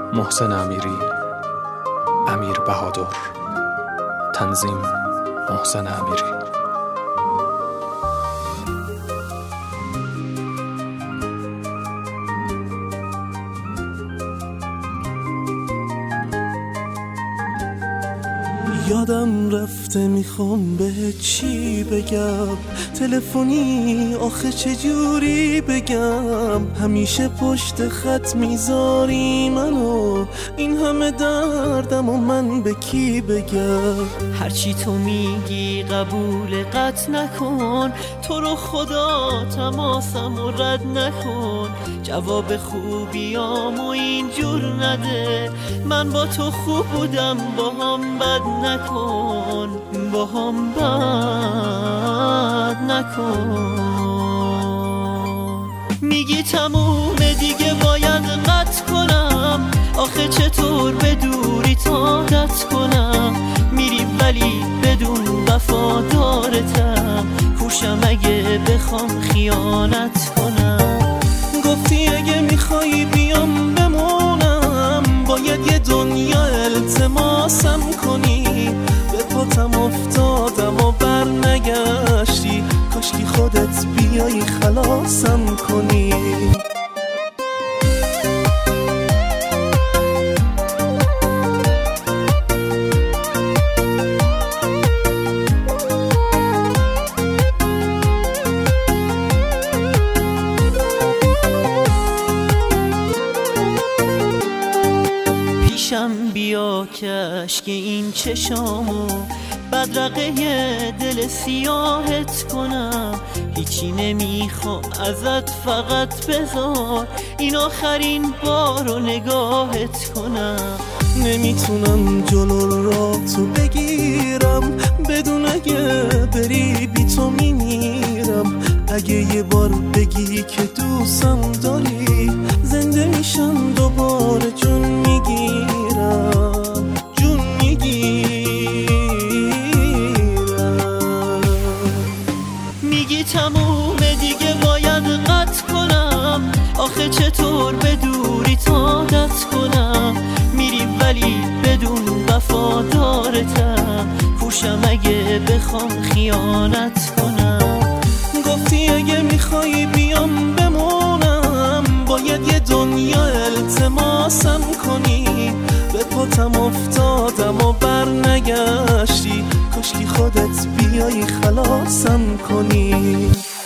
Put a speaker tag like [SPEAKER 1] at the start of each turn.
[SPEAKER 1] محسن امیری، امیر بهادر. تنظیم محسن امیری.
[SPEAKER 2] یادم رفته میخوام به چی بگم، تلفنی آخه چجوری بگم، همیشه پشت خط میذاری منو، این همه دردم و من به کی بگم.
[SPEAKER 3] هرچی تو میگی قبول قطع نکن، تو رو خدا تماسم و رد نکن، جواب خوبیامو اینجور نده، من با تو خوب بودم با هم بد نکن، با هم بد نکن. میگی تمومه دیگه باید قطع کنم، آخه چطور به دوری عادت کنم، میری ولی بدون وفادارتم، کوشم اگه بخوام خیانت کنم.
[SPEAKER 2] گفتی اگه میخوای بیام بمونم، باید یه دنیا التماسم کنی، به پاتم افتادم و بر نگشتی، کاشکی خودت بیایی خلاصم کنی.
[SPEAKER 3] پیشم بیا کشک این چشامو، بدرقه دل سیاهت کنم، هیچی نمیخوام ازت فقط بذار این آخرین بارو نگاهت کنم.
[SPEAKER 2] نمیتونم جلو را تو بگیرم، بدون اگه بری بی تو میمیرم، اگه یه بار بگی که دوستم داری، زنده میشم دوباره جون میگیرم، جون میگیرم.
[SPEAKER 3] میگی تمومه دیگه باید قطع کنم، آخه چطور به دوری عادت کنم، میری ولی بدون وفادارتم، کوشم اگه بخوام خیانت کنم.
[SPEAKER 2] گفتی اگه میخوای بیام بمونم، باید یه دنیا التماسم کنی، به پاتم افتادم و بر نگشتی، کاشکی خودت بیایی خلاصم کنی.